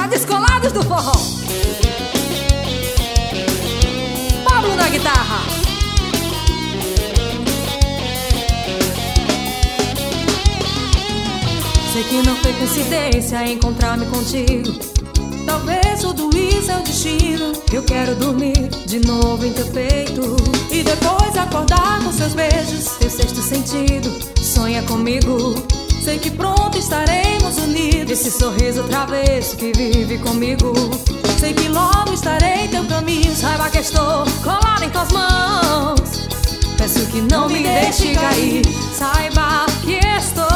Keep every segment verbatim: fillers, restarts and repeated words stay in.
pra Descolados do Forró. Pablo na guitarra. Sei que não foi coincidência encontrar-me contigo. Talvez tudo isso é o destino. Eu quero dormir de novo em teu peito e depois acordar com seus beijos. Teu sexto sentido sonha comigo. Sei que pronto estaremos unidos. Esse sorriso travesso que vive comigo. Sei que logo estarei em teu caminho. Saiba que estou colado em tuas mãos. Peço que não me deixe cair. Saiba que estou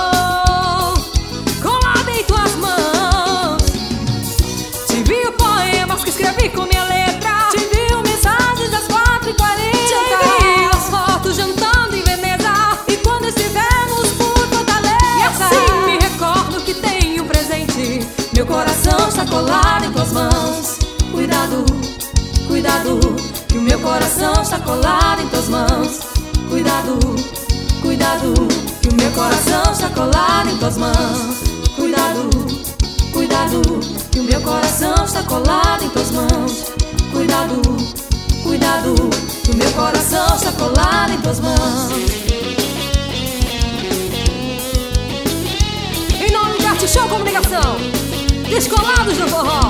colado em tuas mãos. Te envio poemas que escrevi com minha letra. Te envio mensagens das quatro e quarenta. Te envio as fotos jantando em Veneza. E quando estivermos por Fortaleza, e assim me recordo que tenho um presente. Meu coração está colado em tuas mãos. Cuidado, cuidado, que o meu coração está colado em tuas mãos. Cuidado, cuidado, que o meu coração está colado em tuas mãos. Cuidado, cuidado, que o meu coração está colado em tuas mãos. Cuidado, cuidado, que o meu coração está colado em tuas mãos. Em nome de Arte Show Comunicação, Descolados do Forró.